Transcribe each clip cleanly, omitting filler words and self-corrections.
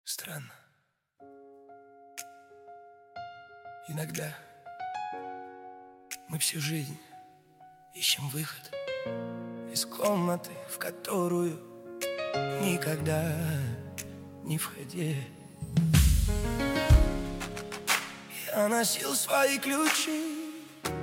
Странно. Иногда мы всю жизнь ищем выход из комнаты, в которую никогда не входи. Я носил свои ключи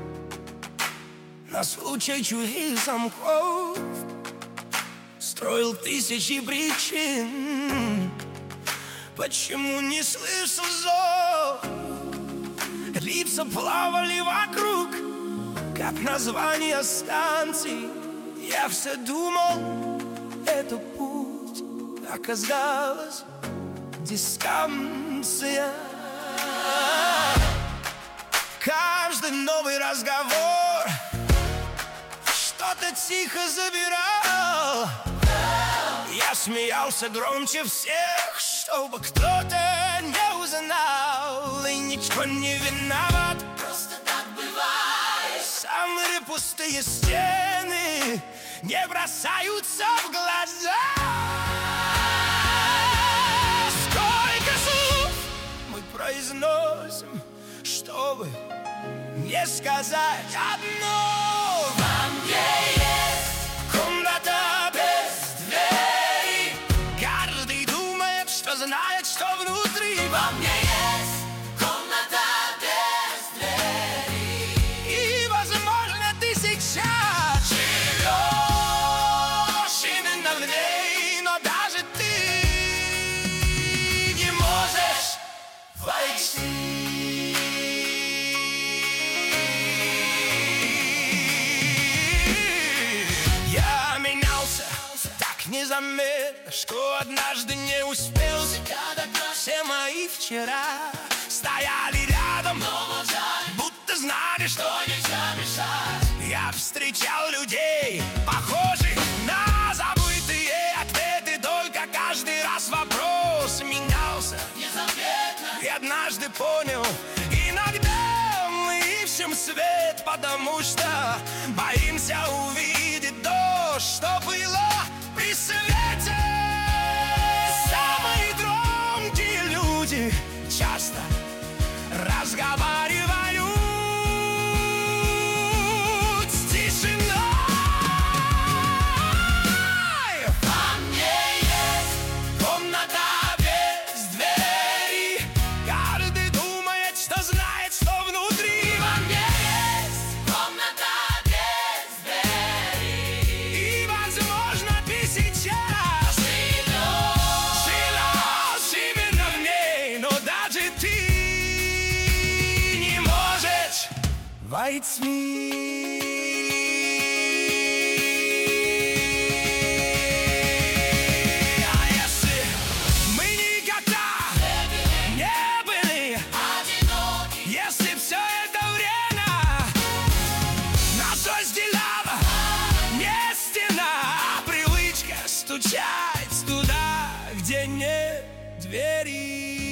на случай чужих замков, строил тысячи причин, почему не слышал зов. Лица плавали вокруг, как название станций. Я все думал, это путь, оказалось дистанция. Каждый новый разговор что-то тихо забирал. Я смеялся громче всех, чтобы кто-то не узнал. И ничего не виноват, просто так бывает. самые пустые стены не бросаются в глаза. Сколько слов мы произносим, чтобы не сказать одно. Во мне есть Комната без двери, каждый думает, что знает, что внутри. Во мне есть комната без двери. И, возможно, ты сейчас живешь именно в ней, но даже ты не можешь войти. Я менялся так незаметно, что однажды не успел. Все мои вчера стояли рядом, Но молчали, будто знали, что нельзя мешать. я встречал людей, похожих на забытые ответы. Только каждый раз вопрос менялся. Незаметно И однажды понял, иногда мы ищем свет, потому что боимся увидеть то, что было при свете. Самые громкие люди часто разговаривают с тишиной. во мне есть Комната без двери, каждый думает, что знает, что внутри. Во мне есть комната без двери. И, возможно, ты сейчас живешь именно в ней, но даже ты не можешь войти. А если мы никогда не были, Одинокий если все это время нас разделяла не стена, а привычка стучать туда, где нет двери.